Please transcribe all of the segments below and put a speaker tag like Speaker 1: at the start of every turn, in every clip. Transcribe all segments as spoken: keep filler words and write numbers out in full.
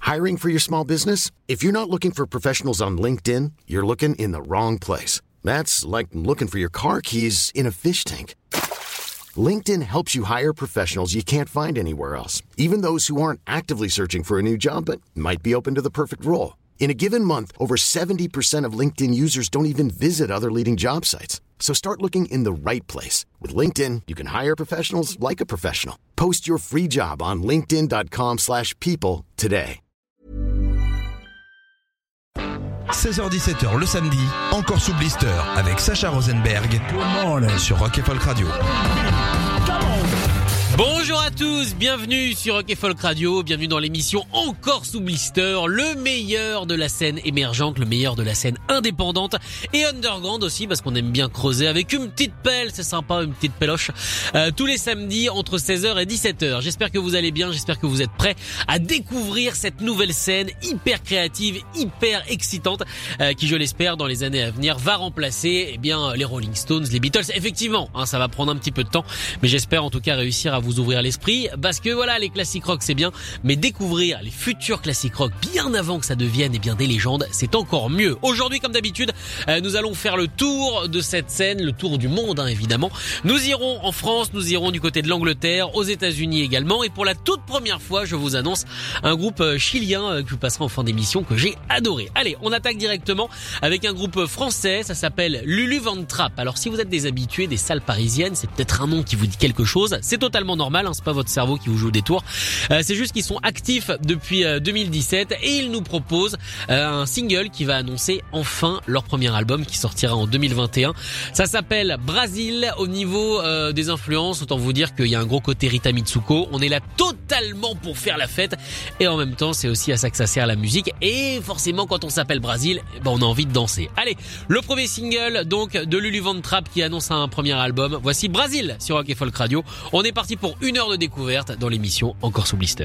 Speaker 1: Hiring for your small business? If you're not looking for professionals on LinkedIn, you're looking in the wrong place. That's like looking for your car keys in a fish tank. LinkedIn helps you hire professionals you can't find anywhere else, even those who aren't actively searching for a new job but might be open to the perfect role. In a given month, over seventy percent of LinkedIn users don't even visit other leading job sites. So start looking in the right place. With LinkedIn, you can hire professionals like a professional. Post your free job on linkedin dot com slash people today.
Speaker 2: seize heures dix-sept heures le samedi, encore sous blister avec Sacha Rosenberg sur Rock et Folk Radio.
Speaker 3: Bonjour à tous, bienvenue sur Rock et Folk Radio, bienvenue dans l'émission Encore sous blister, le meilleur de la scène émergente, le meilleur de la scène indépendante et underground aussi, parce qu'on aime bien creuser avec une petite pelle, c'est sympa, une petite péloche, euh, tous les samedis entre seize heures et dix-sept heures. J'espère que vous allez bien, j'espère que vous êtes prêts à découvrir cette nouvelle scène hyper créative, hyper excitante, euh, qui je l'espère dans les années à venir va remplacer eh bien les Rolling Stones, les Beatles. Effectivement, hein, ça va prendre un petit peu de temps, mais j'espère en tout cas réussir à vous ouvrir l'esprit, parce que voilà, les classiques rock c'est bien, mais découvrir les futurs classiques rock bien avant que ça devienne eh bien des légendes, c'est encore mieux. Aujourd'hui, comme d'habitude, euh, nous allons faire le tour de cette scène, le tour du monde hein, évidemment. Nous irons en France, nous irons du côté de l'Angleterre, aux États-Unis également, et pour la toute première fois, je vous annonce un groupe euh, chilien euh, que je vous passerai en fin d'émission, que j'ai adoré. Allez, on attaque directement avec un groupe français, ça s'appelle Lulu Van Trapp. Alors si vous êtes des habitués des salles parisiennes, c'est peut-être un nom qui vous dit quelque chose, c'est totalement normal, hein, c'est pas votre cerveau qui vous joue des tours, euh, c'est juste qu'ils sont actifs depuis euh, deux mille dix-sept et ils nous proposent euh, un single qui va annoncer enfin leur premier album qui sortira en deux mille vingt et un. Ça s'appelle Brazil. Au niveau euh, des influences, autant vous dire qu'il y a un gros côté Rita Mitsuko, on est là totalement pour faire la fête et en même temps c'est aussi à ça que ça sert la musique, et forcément quand on s'appelle Brazil, eh ben, on a envie de danser. Allez, le premier single donc de Lulu Van Trapp qui annonce un premier album, voici Brazil sur Rock et Folk Radio. On est parti pour une heure de découverte dans l'émission Encore sous blister.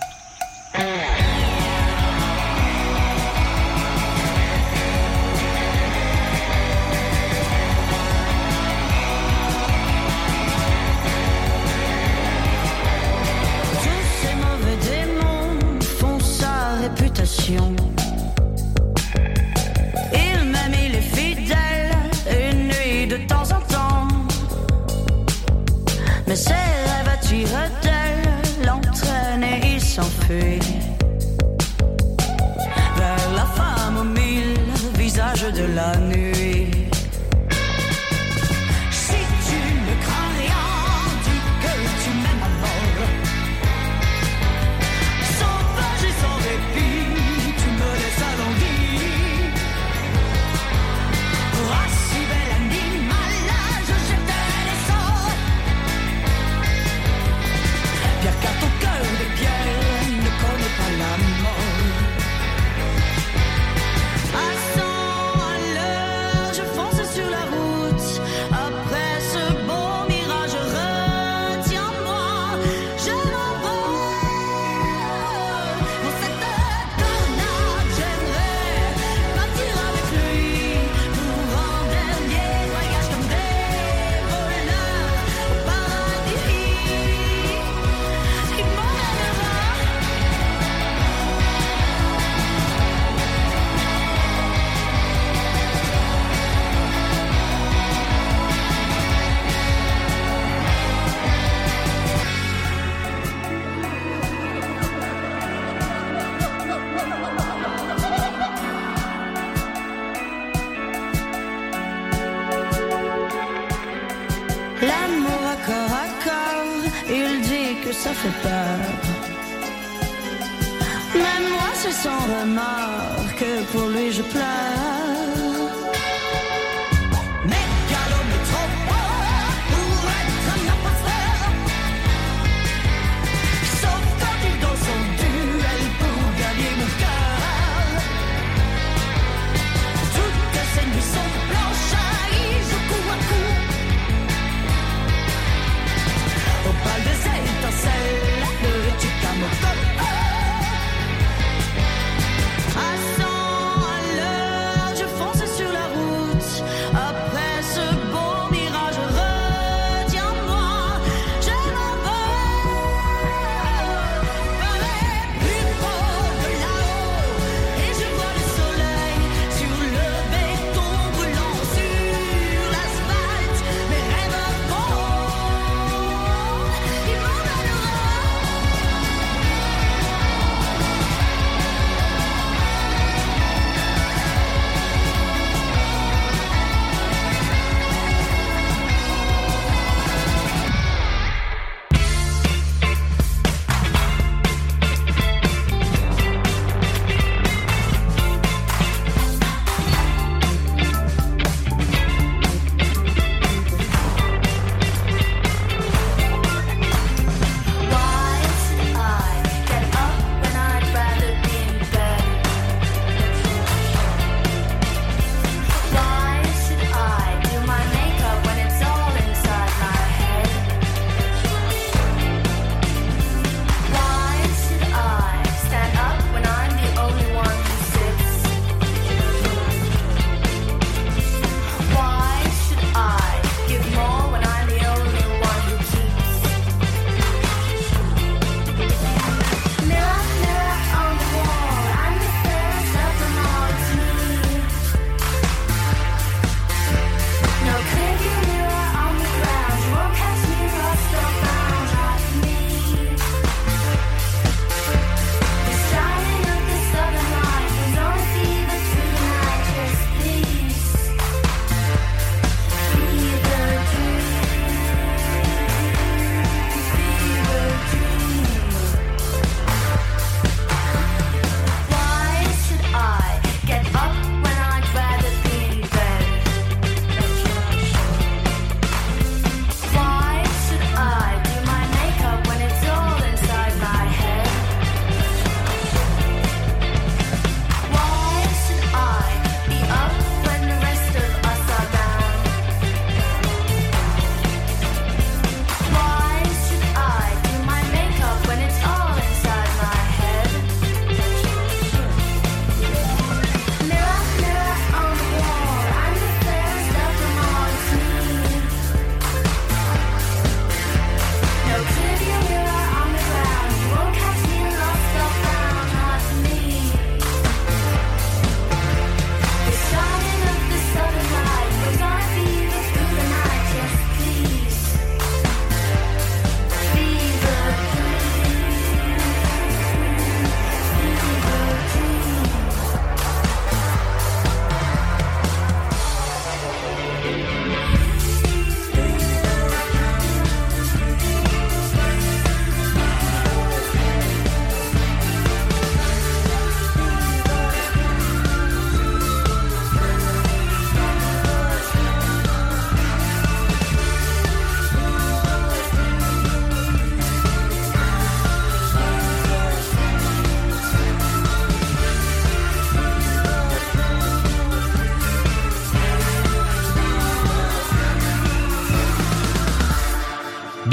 Speaker 4: Tous ces mauvais démons font sa réputation. Il même il est fidèle une nuit de temps en temps, mais ses rêves attirent d'elle, l'entraînent et il s'enfuit vers la femme aux mille visages de la nuit. Si tu ne crains rien, dis que tu m'aimes à mort. Sauvage et sans répit, tu me laisses à l'envie. Ah, si bel animal, je jetterai des sorts. Pierre, car ton cœur de pierre ne connaît pas la mort. À cent à l'heure, je fonce sur la route. Après ce beau mirage, retiens-moi, je m'envole. Dans cette tornade, j'aimerais partir avec lui pour un dernier voyage comme des voleurs au paradis. Il m'emmènera. L'amour à corps à corps, il dit que ça fait peur. Même moi c'est sans remords que pour lui je pleure. Mais Gallo est trop fort pour être un imposteur. Sauf quand il danse son duel pour gagner mon cœur. Toutes ces nuits sont blanches, il joue coup à coup. Au bal des étincelles, le Chicamoco. À cent à l'heure.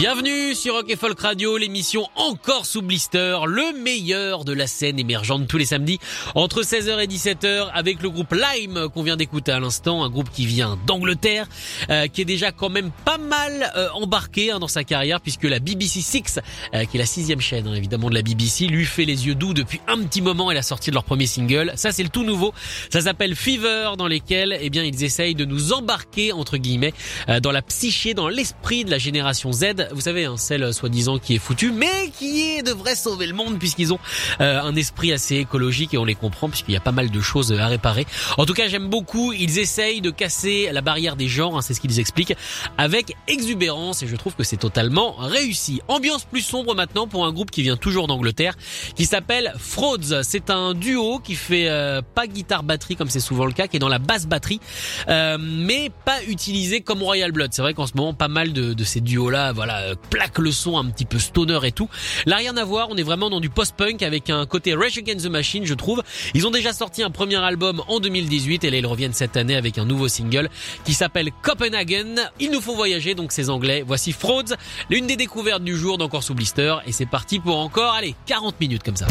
Speaker 3: Bienvenue sur Rock et Folk Radio, l'émission encore sous blister, le meilleur de la scène émergente tous les samedis entre seize heures et dix-sept heures avec le groupe Lime qu'on vient d'écouter à l'instant, un groupe qui vient d'Angleterre, euh, qui est déjà quand même pas mal euh, embarqué hein, dans sa carrière puisque la B B C six, euh, qui est la sixième chaîne hein, évidemment de la B B C, lui fait les yeux doux depuis un petit moment et la sortie de leur premier single. Ça c'est le tout nouveau, ça s'appelle Fever, dans lesquels eh bien ils essayent de nous embarquer entre guillemets euh, dans la psyché, dans l'esprit de la génération Z. Vous savez, hein, celle soi-disant qui est foutue, mais qui est, devrait sauver le monde puisqu'ils ont euh, un esprit assez écologique et on les comprend puisqu'il y a pas mal de choses à réparer. En tout cas, j'aime beaucoup. Ils essayent de casser la barrière des genres, hein, c'est ce qu'ils expliquent, avec exubérance et je trouve que c'est totalement réussi. Ambiance plus sombre maintenant pour un groupe qui vient toujours d'Angleterre, qui s'appelle Frauds. C'est un duo qui fait euh, pas guitare-batterie comme c'est souvent le cas, qui est dans la basse-batterie, euh, mais pas utilisé comme Royal Blood. C'est vrai qu'en ce moment, pas mal de, de ces duos-là, voilà, plaque le son un petit peu stoner et tout. Là, rien à voir, on est vraiment dans du post-punk avec un côté Rage Against the Machine, je trouve. Ils ont déjà sorti un premier album en deux mille dix-huit et là, ils reviennent cette année avec un nouveau single qui s'appelle Copenhagen. Il nous faut voyager, donc ces Anglais. Voici Frauds, l'une des découvertes du jour d'Encore sous blister et c'est parti pour encore, allez, quarante minutes comme ça.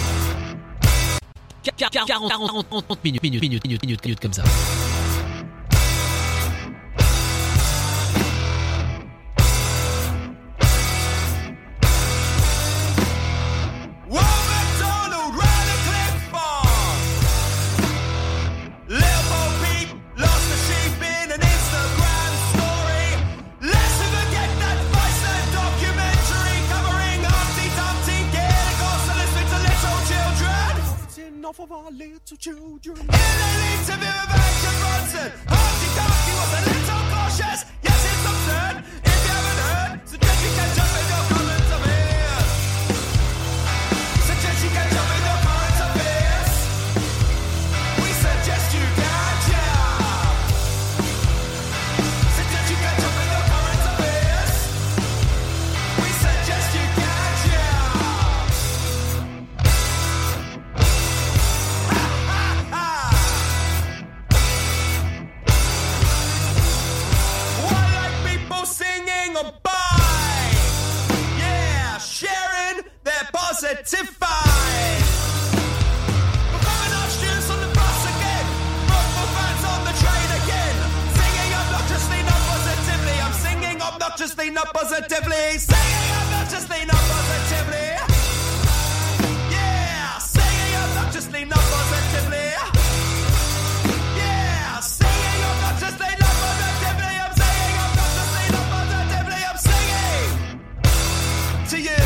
Speaker 3: quarante, quarante, quarante minutes, minutes, minutes, minutes, minutes, minutes comme ça.
Speaker 5: Of our little children. In the lead to be revenge and Bronson. Humpty Dumpty was a little cautious. Yes, it's absurd. If you haven't heard, suggest you can jump in your current affairs. Suggest you can jump in your current affairs. We suggest you can jump. Suggest you can jump in your current affairs. We suggest you can jump. Positive vibes. We're coming out students on the bus again. Football fans on the train again. Singing obnoxiously, not positively. I'm singing obnoxiously, not positively. Singing obnoxiously, not positively. Yeah, singing obnoxiously, not positively. Yeah, singing obnoxiously, not positively. I'm singing obnoxiously, not positively. I'm singing to you.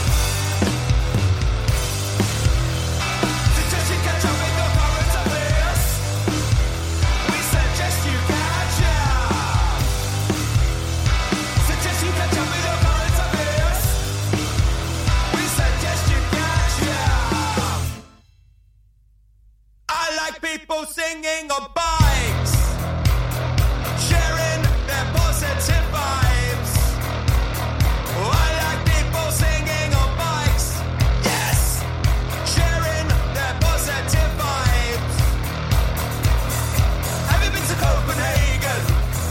Speaker 5: People singing on bikes, sharing their positive vibes. Oh, I like people singing on bikes, yes, sharing their positive vibes. Have you been to Copenhagen?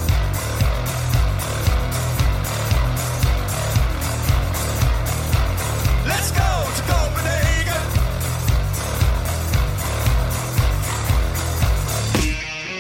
Speaker 5: Let's go to Copenhagen.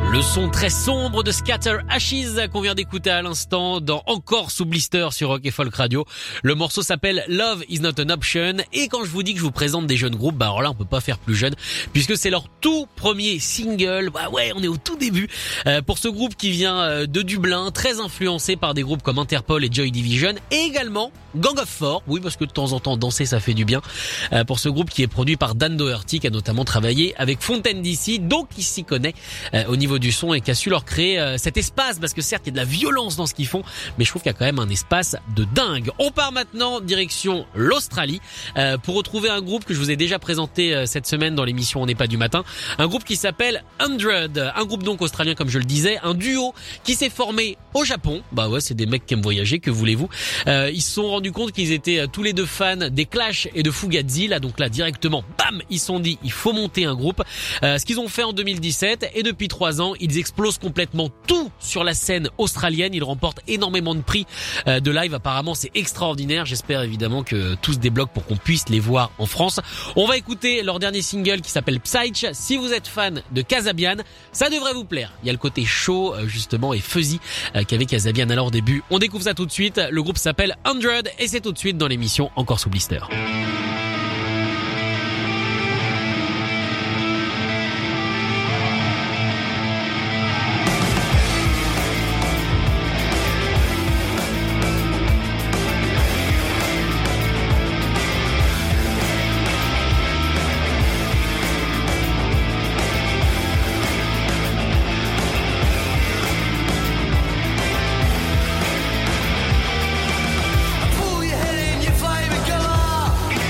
Speaker 3: Le son très sombre de Scatter Ashes qu'on vient d'écouter à l'instant dans Encore sous blister sur Rock et Folk Radio. Le morceau s'appelle Love is not an option et quand je vous dis que je vous présente des jeunes groupes, bah alors là on peut pas faire plus jeune puisque c'est leur tout premier single. Bah ouais, on est au tout début euh, pour ce groupe qui vient euh, de Dublin, très influencé par des groupes comme Interpol et Joy Division et également Gang of Four. Oui, parce que de temps en temps danser ça fait du bien. Euh, pour ce groupe qui est produit par Dan Doherty qui a notamment travaillé avec Fontaine D C, donc il s'y connaît euh, au niveau du son et qui a su leur créer euh, cet espace parce que certes il y a de la violence dans ce qu'ils font mais je trouve qu'il y a quand même un espace de dingue. On part maintenant direction l'Australie euh, pour retrouver un groupe que je vous ai déjà présenté euh, cette semaine dans l'émission On n'est pas du matin, un groupe qui s'appelle Hundred, un groupe donc australien comme je le disais, un duo qui s'est formé au Japon. Bah ouais, c'est des mecs qui aiment voyager, que voulez-vous. Euh, ils se sont rendus compte qu'ils étaient euh, tous les deux fans des Clash et de Fugazi, là donc là directement bam, ils se sont dit il faut monter un groupe. Euh, ce qu'ils ont fait en deux mille dix-sept et depuis trois ans ils explosent complètement tout sur la scène australienne. Ils remportent énormément de prix euh, de live. Apparemment, c'est extraordinaire. J'espère évidemment que tout se débloque pour qu'on puisse les voir en France. On va écouter leur dernier single qui s'appelle Psyche. Si vous êtes fan de Kasabian, ça devrait vous plaire. Il y a le côté chaud euh, justement et fuzzy euh, qu'avait Kasabian à leur début. On découvre ça tout de suite. Le groupe s'appelle Hundred et c'est tout de suite dans l'émission Encore sous blister.
Speaker 5: Pull your head in your flaming gun.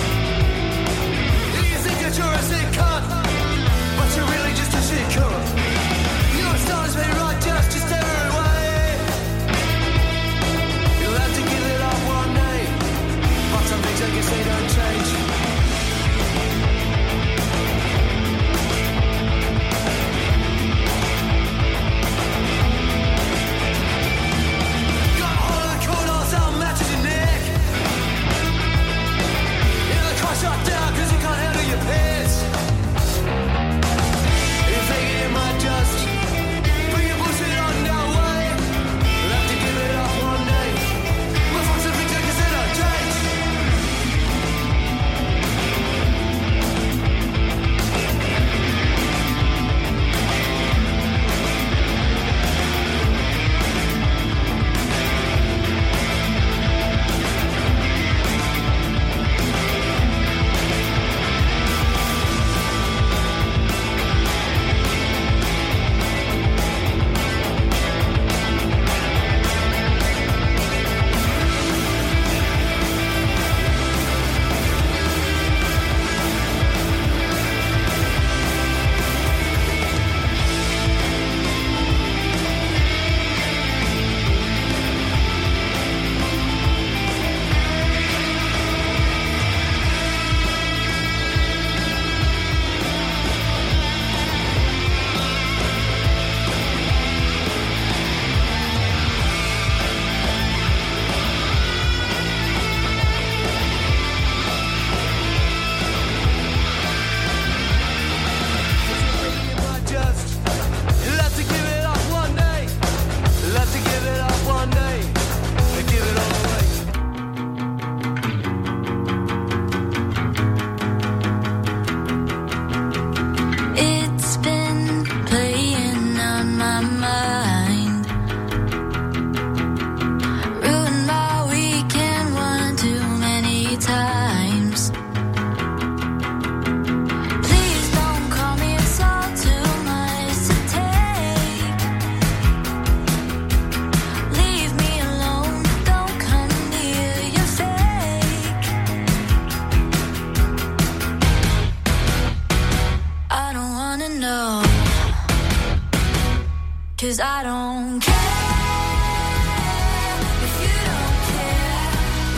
Speaker 4: 'Cause I don't care if you don't care.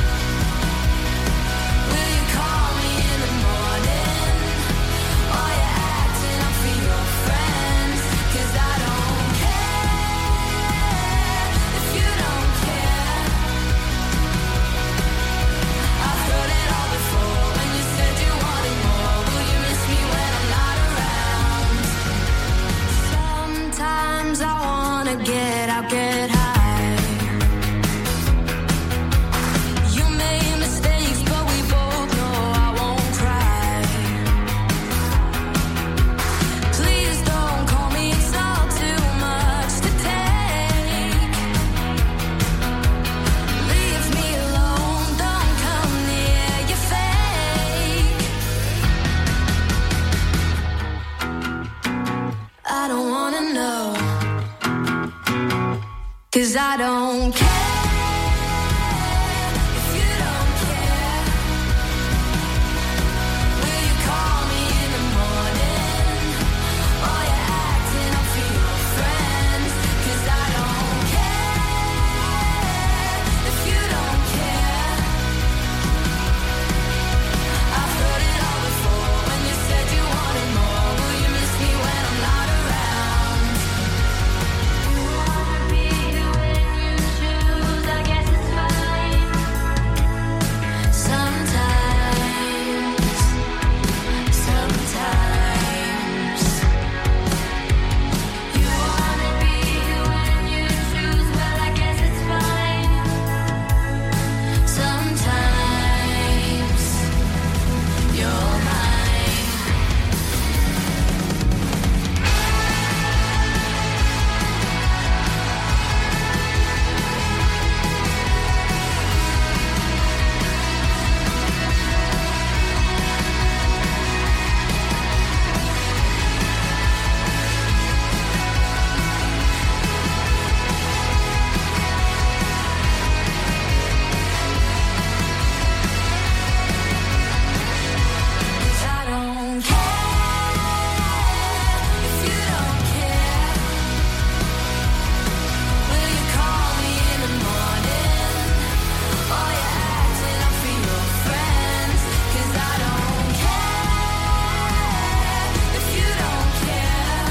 Speaker 4: Will you call me in the morning? Or you acting up for your friends? 'Cause I don't care if you don't care. I've heard it all before when you said you wanted more. Will you miss me when I'm not around? Sometimes wanna get out, get high. You made mistakes, but we both know I won't cry. Please don't call me, it's all too much to take. Leave me alone, don't come near your fake. I don't wanna know, 'cause I don't care if you don't care. Will you call me in the morning, or you're acting up for your friends? 'Cause I don't care if you don't care. I've heard it all before when you said you wanted more. Will you miss me when I'm not around? You wanna be who when you choose, I guess it's fine. Sometimes, sometimes. You wanna be who when you choose, well I guess it's fine. Sometimes, you're mine. I don't care if you don't care. Will you call me in the morning, or you're acting up for your friends? 'Cause I don't care if you don't care.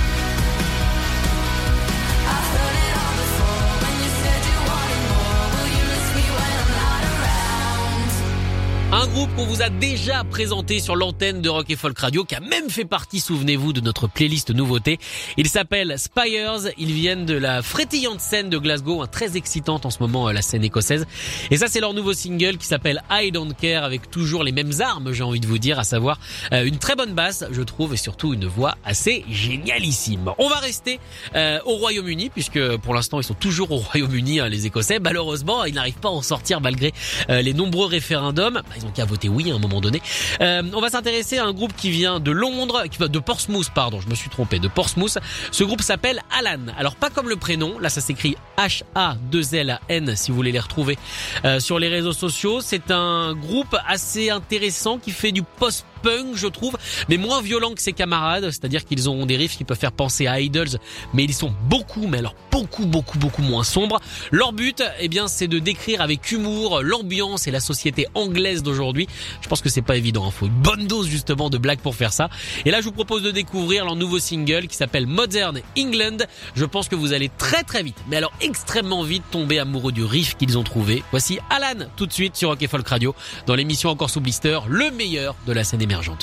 Speaker 4: I've heard it all before when you said you wanted more. Will you miss me when I'm not around?
Speaker 3: Un groupe qu'on vous a déjà présenté sur l'antenne de Rock et Folk Radio, qui a même fait partie, souvenez-vous, de notre playlist nouveauté. Il s'appelle Spires, ils viennent de la frétillante scène de Glasgow, hein, très excitante en ce moment, euh, la scène écossaise. Et ça, c'est leur nouveau single qui s'appelle I Don't Care, avec toujours les mêmes armes, j'ai envie de vous dire, à savoir euh, une très bonne basse, je trouve, et surtout une voix assez génialissime. On va rester euh, au Royaume-Uni, puisque pour l'instant, ils sont toujours au Royaume-Uni, hein, les Écossais. Malheureusement, ils n'arrivent pas à en sortir malgré euh, les nombreux référendums. Bah, ils ont qu'à voter oui à un moment donné. Euh, on va s'intéresser à un groupe qui vient de Londres, qui va de Portsmouth, pardon, je me suis trompé, de Portsmouth. Ce groupe s'appelle Alan. Alors pas comme le prénom, là ça s'écrit H A deux L A N si vous voulez les retrouver euh, sur les réseaux sociaux. C'est un groupe assez intéressant qui fait du post-punk, je trouve, mais moins violent que ses camarades, c'est-à-dire qu'ils ont des riffs qui peuvent faire penser à Idols, mais ils sont beaucoup, mais alors beaucoup, beaucoup, beaucoup moins sombres. Leur but, eh bien, c'est de décrire avec humour l'ambiance et la société anglaise d'aujourd'hui. Je pense que c'est pas évident, il faut une bonne dose justement de blagues pour faire ça. Et là, je vous propose de découvrir leur nouveau single qui s'appelle Modern England. Je pense que vous allez très très vite, mais alors extrêmement vite, tomber amoureux du riff qu'ils ont trouvé. Voici Alan tout de suite sur Rock et Folk Radio dans l'émission Encore sous blister, le meilleur de la scène émergente.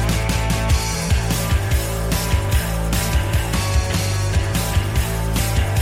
Speaker 4: I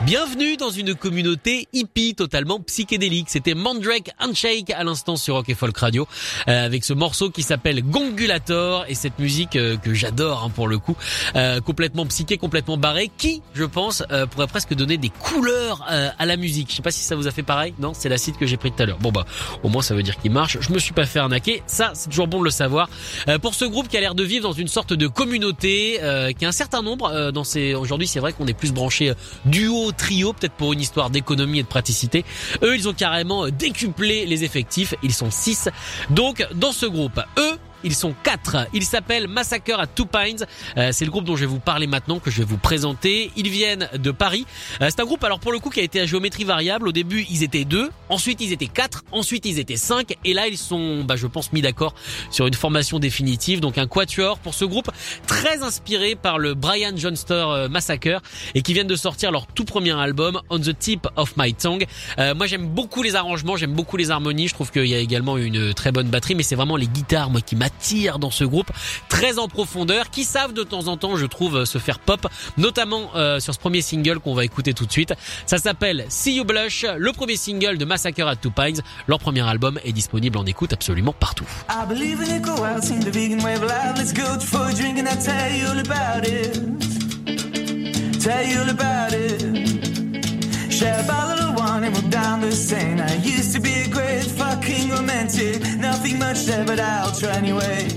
Speaker 3: Bienvenue dans une communauté hippie totalement psychédélique. C'était Mandrake Handshake à l'instant sur Rock et Folk Radio euh, avec ce morceau qui s'appelle Gongulator et cette musique euh, que j'adore hein, pour le coup, euh, complètement psyché, complètement barrée, qui, je pense, euh, pourrait presque donner des couleurs euh, à la musique. Je sais pas si ça vous a fait pareil. Non, c'est l'acide que j'ai pris tout à l'heure. Bon bah, au moins ça veut dire qu'il marche. Je me suis pas fait arnaquer. Ça, c'est toujours bon de le savoir. Euh, pour ce groupe qui a l'air de vivre dans une sorte de communauté, euh, qui a un certain nombre euh, dans ces. Aujourd'hui, c'est vrai qu'on est plus branché euh, duo, trio, peut-être pour une histoire d'économie et de praticité. Eux, ils ont carrément décuplé les effectifs. Ils sont six. Donc, dans ce groupe, eux, ils sont quatre. Ils s'appellent Massacre at Two Pines. Euh, c'est le groupe dont je vais vous parler maintenant, que je vais vous présenter. Ils viennent de Paris. Euh, c'est un groupe, alors pour le coup, qui a été à géométrie variable. Au début, ils étaient deux. Ensuite, ils étaient quatre. Ensuite, ils étaient cinq. Et là, ils sont, bah, je pense, mis d'accord sur une formation définitive. Donc, un quatuor pour ce groupe très inspiré par le Brian Johnster Massacre et qui viennent de sortir leur tout premier album, On the Tip of My Tongue. Euh, moi, j'aime beaucoup les arrangements. J'aime beaucoup les harmonies. Je trouve qu'il y a également une très bonne batterie, mais c'est vraiment les guitares, moi, qui m'attirent dans ce groupe, très en profondeur, qui savent de temps en temps, je trouve, se faire pop, notamment euh, sur ce premier single qu'on va écouter tout de suite. Ça s'appelle See You Blush, le premier single de Massacre at Two Pines. Leur premier album est disponible en écoute absolument partout.
Speaker 5: I believe in it, go out, sing the vegan way of life. Let's go for a drink and I'll tell you all about it. Tell you all about it. Share a bottle of wine and walk down the Seine. I used to be a great fucking romantic. Nothing much there, but I'll try anyway.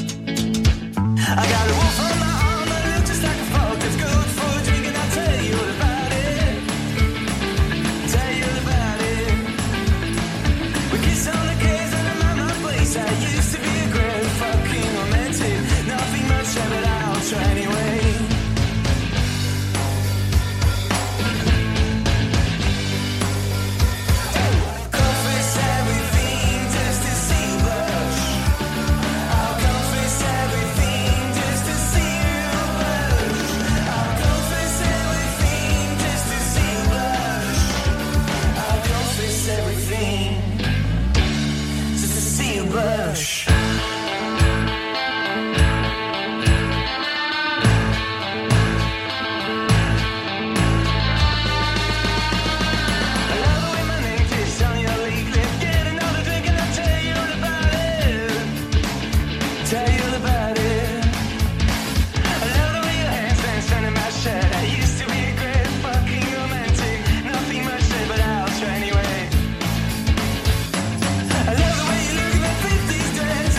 Speaker 5: I got a wolf on my arm, I look just like a folk. Let's go for a drink and I'll tell you all about it. Tell you all about it. We kiss on the case and I'm at my place. I used to be a great fucking romantic. Nothing much there, but I'll try anyway. Confess everything just to see you blush. I'll confess everything just to see you blush. I'll confess everything just to see you blush. I'll confess everything just to see you blush. I love the way my name tastes on your leaflet. Get another drink and I'll tell you all about it. Tell you all about it. I love the way your hands dance under my shirt. I used to be a great fucking romantic. Nothing much there, but I'll try anyway. I love the way you look in that fifties dress.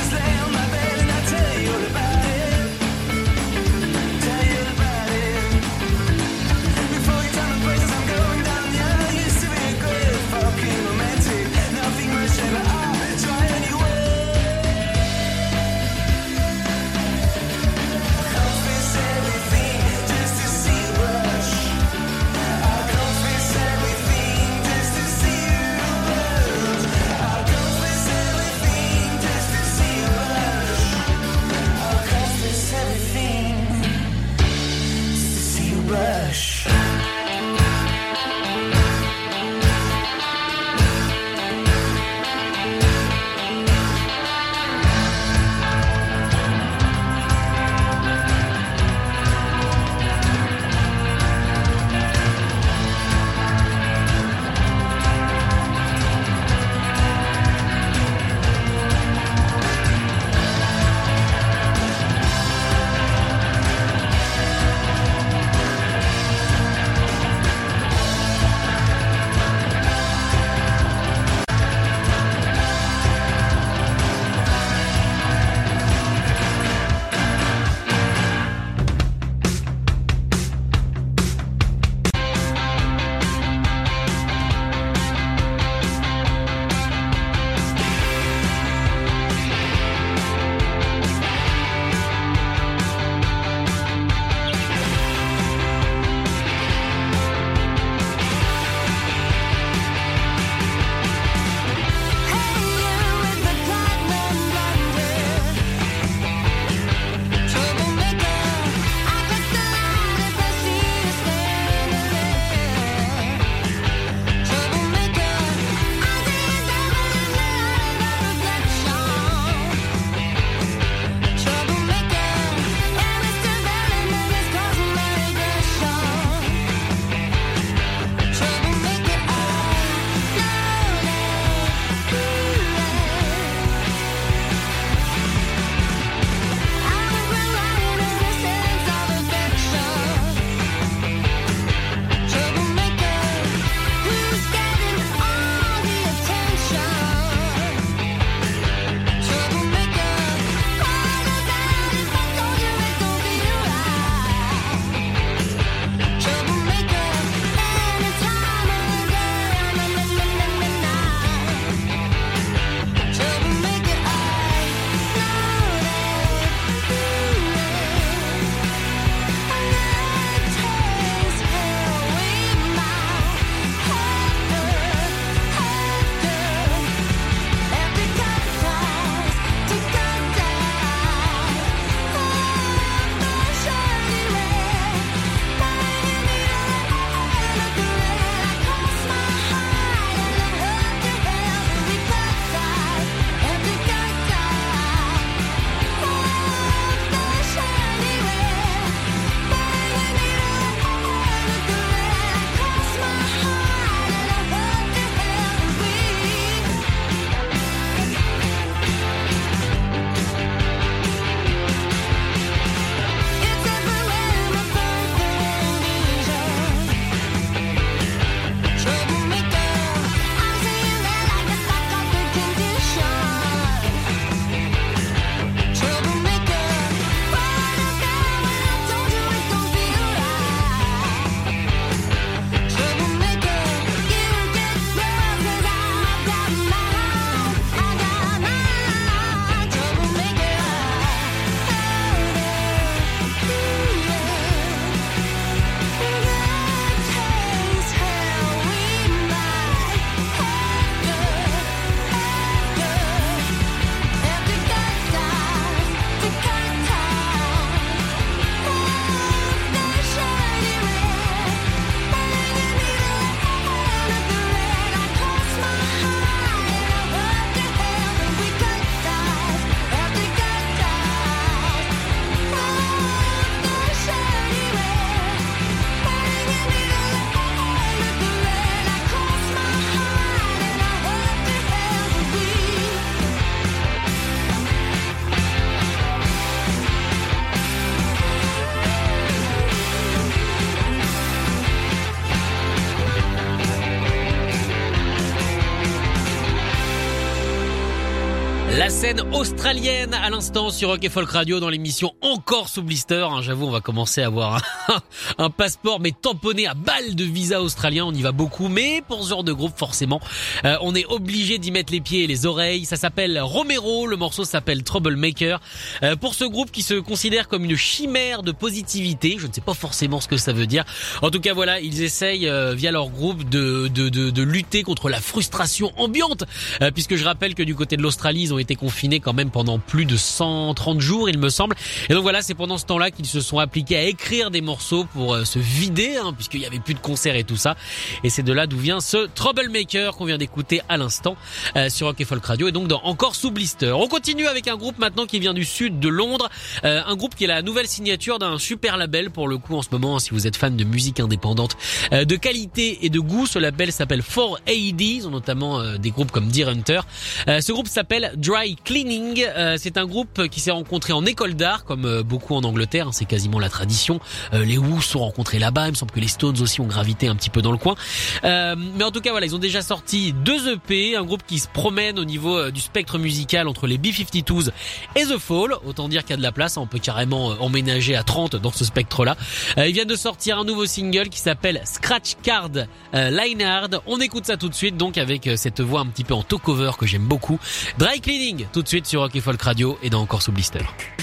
Speaker 3: La scène australienne à l'instant sur Rock et Folk Radio dans l'émission Encore sous blister. Hein, j'avoue, on va commencer à avoir un, un passeport mais tamponné à balles de visa australien. On y va beaucoup, mais pour ce genre de groupe, forcément, euh, on est obligé d'y mettre les pieds et les oreilles. Ça s'appelle Romero. Le morceau s'appelle Troublemaker. Euh, pour ce groupe qui se considère comme une chimère de positivité, je ne sais pas forcément ce que ça veut dire. En tout cas, voilà, ils essayent euh, via leur groupe de, de de de lutter contre la frustration ambiante, euh, puisque je rappelle que du côté de l'Australie, ils ont été confinés quand même pendant plus de cent trente jours, il me semble. Et donc voilà, c'est pendant ce temps-là qu'ils se sont appliqués à écrire des morceaux pour euh, se vider, hein, puisqu'il y avait plus de concerts et tout ça. Et c'est de là d'où vient ce Troublemaker qu'on vient d'écouter à l'instant euh, sur Rock et Folk Radio et donc dans Encore sous blister. On continue avec un groupe maintenant qui vient du sud de Londres, euh, un groupe qui est la nouvelle signature d'un super label pour le coup en ce moment. Si vous êtes fan de musique indépendante euh, de qualité et de goût, ce label s'appelle four A D. Ils ont notamment euh, des groupes comme Deer Hunter. Euh, ce groupe s'appelle Dry Cleaning. Euh, c'est un groupe qui s'est rencontré en école d'art, comme euh, beaucoup en Angleterre, hein, c'est quasiment la tradition. Euh, les Who se sont rencontrés là-bas, il me semble que les Stones aussi ont gravité un petit peu dans le coin. Euh, mais en tout cas, voilà, ils ont déjà sorti deux E P, un groupe qui se promène au niveau euh, du spectre musical entre les B cinquante-deux et The Fall. Autant dire qu'il y a de la place, on peut carrément euh, emménager à trente dans ce spectre-là. Euh, ils viennent de sortir un nouveau single qui s'appelle Scratch Card euh, Lineard. On écoute ça tout de suite, donc avec euh, cette voix un petit peu en talk-over que j'aime beaucoup. Dry Cleaning, tout de suite sur Rock et Folk Radio et dans Encore sous blister.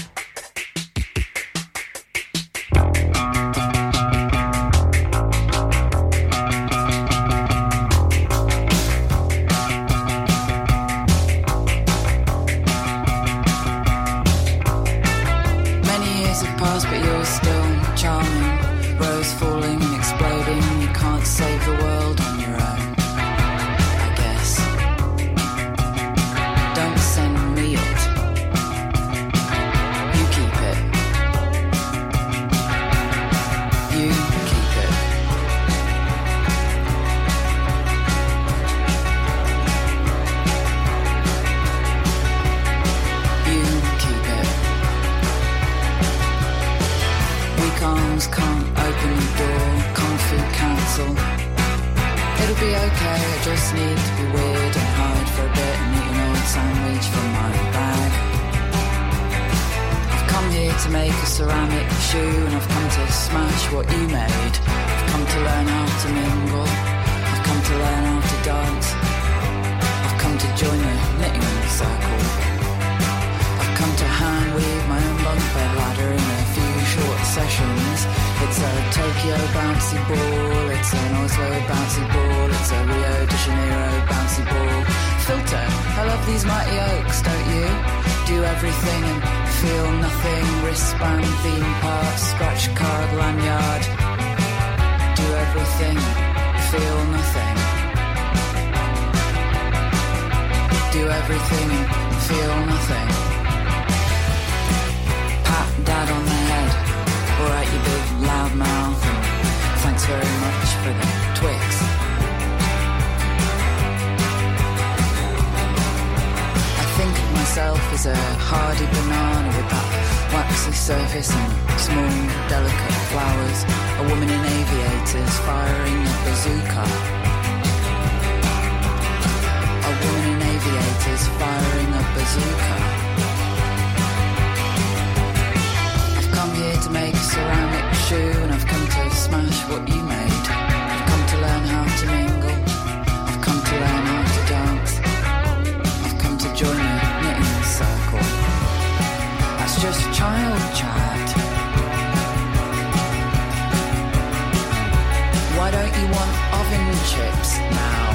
Speaker 6: Many years have passed, but you're still charming. Rose falling and exploding. You can't save the world on your own, I guess. Don't send me it. You keep it. You keep it. You keep it. Weak arms can't open the door. Kung Fu Council. It'll be okay, I just need to be weird and hide for a bit and eat an old sandwich from my bag. I've come here to make a ceramic shoe and I've come to smash what you made. I've come to learn how to mingle. I've come to learn how to dance. I've come to join the knitting circle. I've come to hand weave my own bunk bed ladder in a few short sessions. It's a Tokyo bouncy ball, it's an Oslo bouncy ball, it's a Rio de Janeiro bouncy ball. Filter, I love these mighty oaks, don't you? Do everything and feel nothing. Wristband, theme park, scratch card, lanyard. Do everything, feel nothing. Do everything and feel nothing. Pat dad on the head. Alright, you big loud mouth, and thanks very much for the Twix. I think of myself as a hardy banana with that waxy surface and small, delicate flowers. A woman in aviators firing a bazooka. A woman in aviators firing a bazooka. I've come here to make a ceramic shoe and I've come to smash what you made. I've come to learn how to mingle. I've come to learn how to dance. I've come to join a knitting circle. That's just child chat. Why don't you want oven chips now?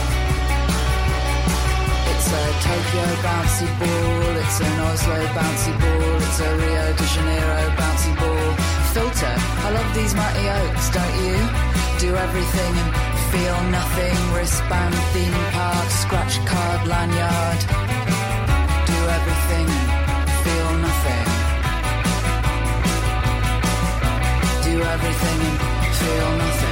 Speaker 6: It's a Tokyo bouncy ball, it's an Oslo bouncy ball, it's a Rio de Janeiro bouncy ball. Filter, I love these mighty oaks, don't you? Do everything and feel nothing. Wristband, theme park, scratch card, lanyard. Do everything and feel nothing. Do everything and feel nothing.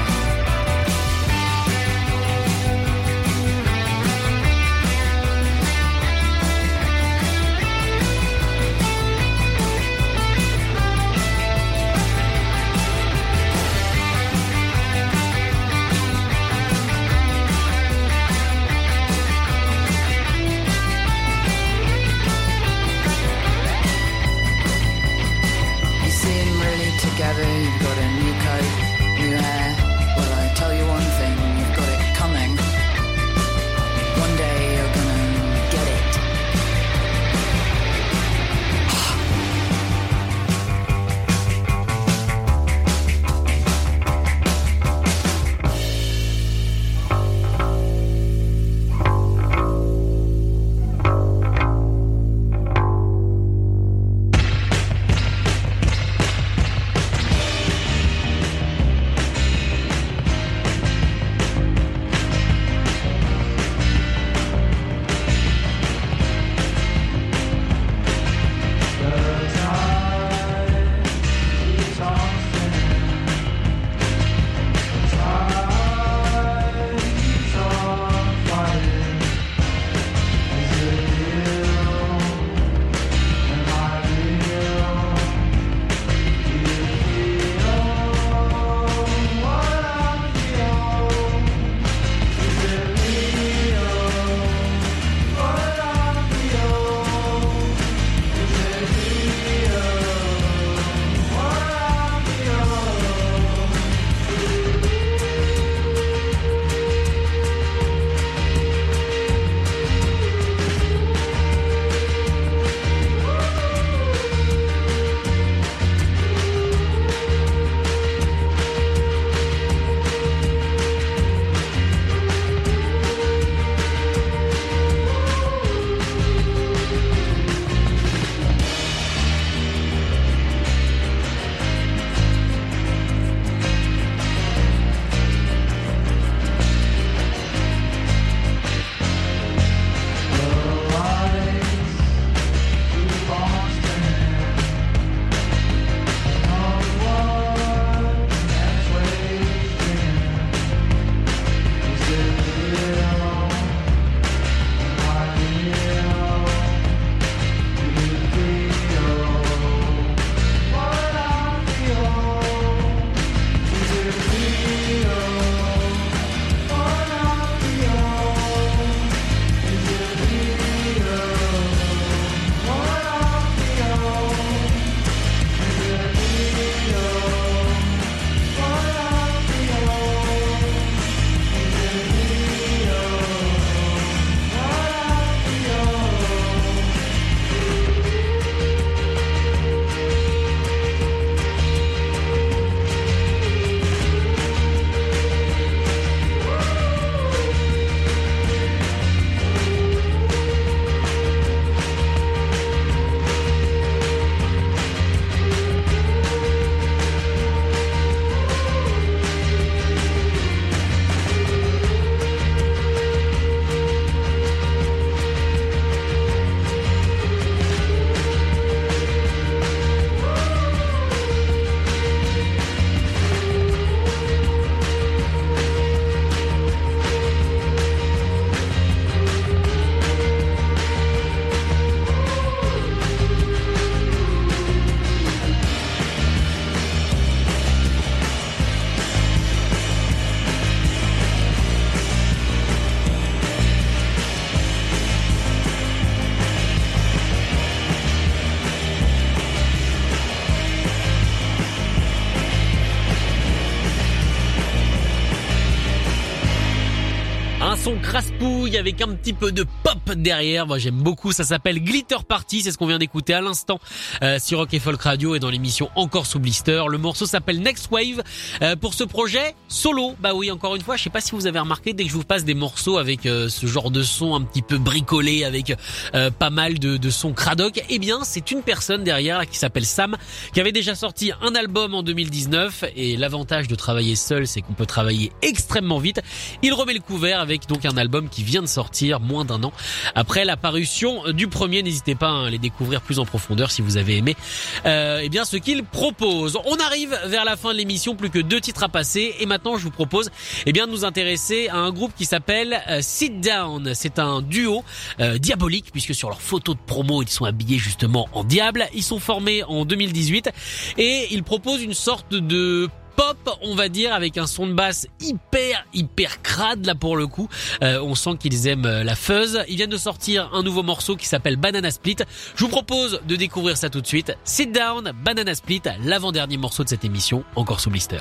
Speaker 3: son crasse-pouille avec un petit peu de pop derrière. Moi j'aime beaucoup, ça s'appelle Glitter Party, c'est ce qu'on vient d'écouter à l'instant euh, sur Rock et Folk Radio et dans l'émission Encore sous blister. Le morceau s'appelle Next Wave. Euh, pour ce projet solo, bah oui, encore une fois, je sais pas si vous avez remarqué, dès que je vous passe des morceaux avec euh, ce genre de son un petit peu bricolé, avec euh, pas mal de, de sons cradoc, eh bien c'est une personne derrière là, qui s'appelle Sam, qui avait déjà sorti un album en deux mille dix-neuf, et l'avantage de travailler seul, c'est qu'on peut travailler extrêmement vite. Il remet le couvert avec donc un album qui vient de sortir moins d'un an après la parution du premier. N'hésitez pas à les découvrir plus en profondeur si vous avez aimé euh, eh bien ce qu'il propose. On arrive vers la fin de l'émission, plus que deux titres à passer, et maintenant je vous propose eh bien de nous intéresser à un groupe qui s'appelle euh, Sit Down. C'est un duo euh, diabolique, puisque sur leur photo de promo ils sont habillés justement en diable. Ils sont formés en deux mille dix-huit et ils proposent une sorte de pop, on va dire, avec un son de basse hyper hyper crade là pour le coup. Euh, on sent qu'ils aiment la fuzz. Ils viennent de sortir un nouveau morceau qui s'appelle Banana Split. Je vous propose de découvrir ça tout de suite. Sit Down, Banana Split, l'avant-dernier morceau de cette émission Encore sous blister.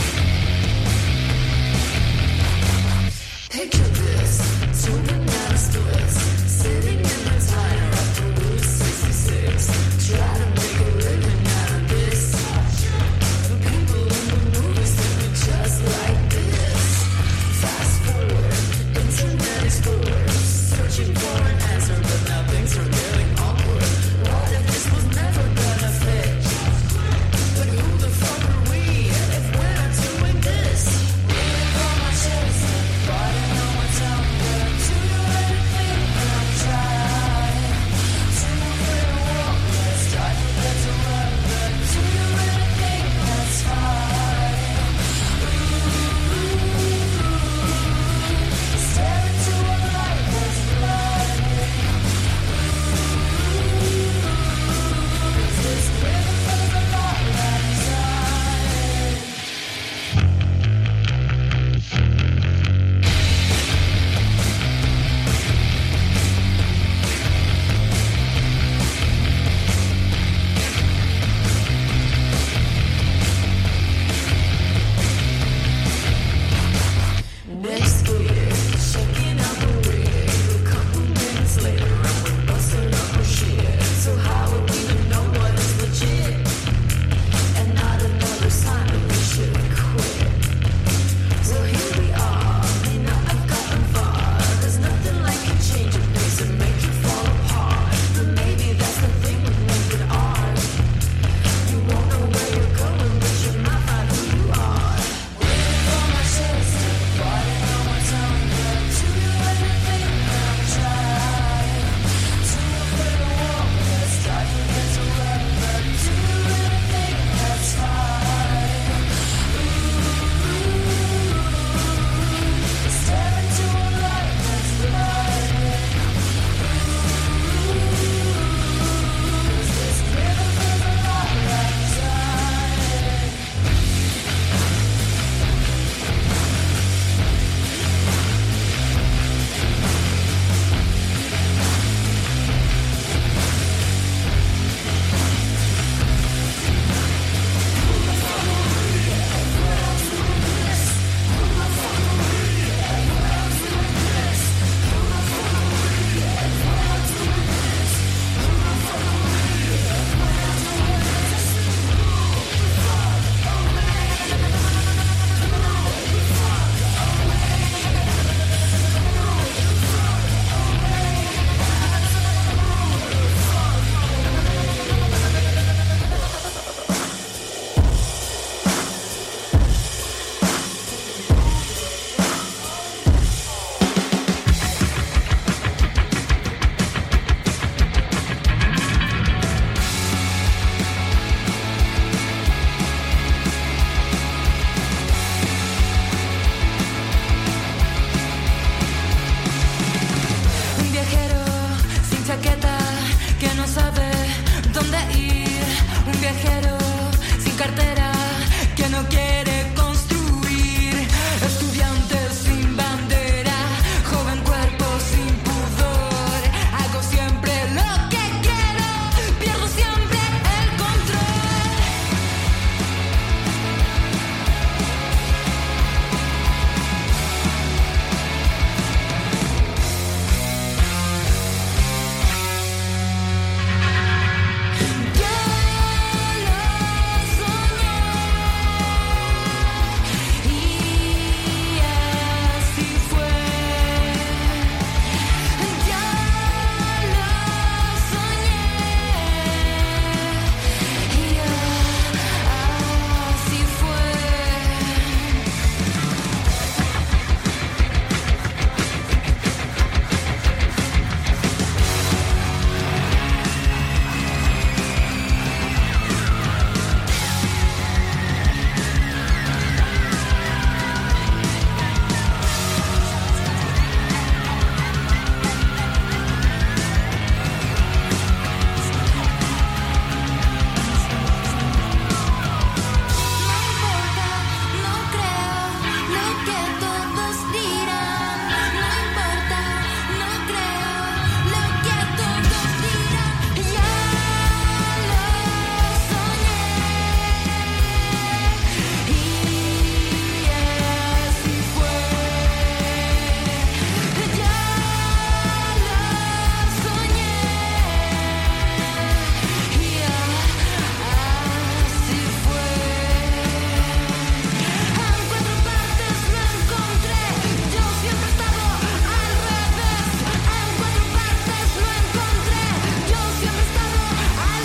Speaker 4: Picture this, so banana split.
Speaker 7: no quiere construir. Estudiante sin bandera, joven cuerpo sin pudor. Hago siempre lo que quiero, pierdo siempre el control. Ya lo soñé y así fue. Ya lo soñé y así fue. No creo lo que todos dirán. No importa, no creo lo que todos dirán. Ya lo soñé y así fue. Ya lo soñé y así fue. En cuatro partes lo encontré, yo siempre he estado al revés. En cuatro partes lo encontré, yo siempre he estado al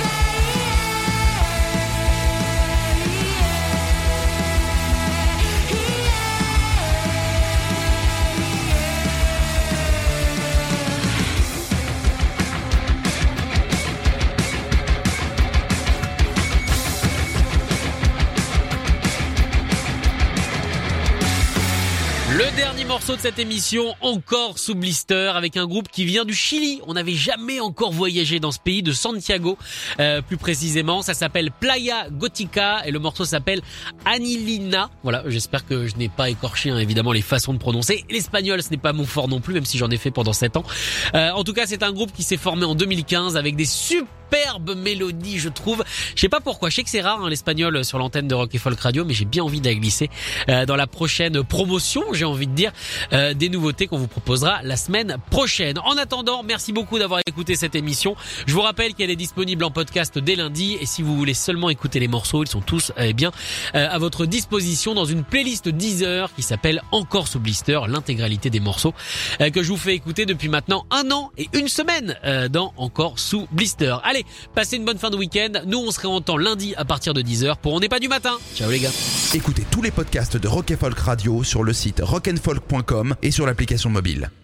Speaker 3: Le dernier morceau de cette émission, encore sous blister, avec un groupe qui vient du Chili. On n'avait jamais encore voyagé dans ce pays, de Santiago, euh, plus précisément. Ça s'appelle Playa Gótica et le morceau s'appelle Anilina. Voilà, j'espère que je n'ai pas écorché hein, évidemment les façons de prononcer. L'espagnol, ce n'est pas mon fort non plus, même si j'en ai fait pendant sept ans. Euh, en tout cas, c'est un groupe qui s'est formé en deux mille quinze avec des superbes mélodies, je trouve. Je sais pas pourquoi, je sais que c'est rare hein, l'espagnol sur l'antenne de Rock et Folk Radio, mais j'ai bien envie d'y glisser euh, dans la prochaine promotion, j'ai envie de dire, euh, des nouveautés qu'on vous proposera la semaine prochaine. En attendant, merci beaucoup d'avoir écouté cette émission. Je vous rappelle qu'elle est disponible en podcast dès lundi, et si vous voulez seulement écouter les morceaux, ils sont tous eh bien euh, à votre disposition dans une playlist Deezer qui s'appelle Encore sous blister, l'intégralité des morceaux euh, que je vous fais écouter depuis maintenant un an et une semaine euh, dans Encore sous blister. Allez, passez une bonne fin de week-end. Nous, on se réentend lundi à partir de dix heures pour On n'est pas du matin. Ciao les gars.
Speaker 2: Écoutez tous les podcasts de Rock et Folk Radio sur le site rock and folk point com et sur l'application mobile.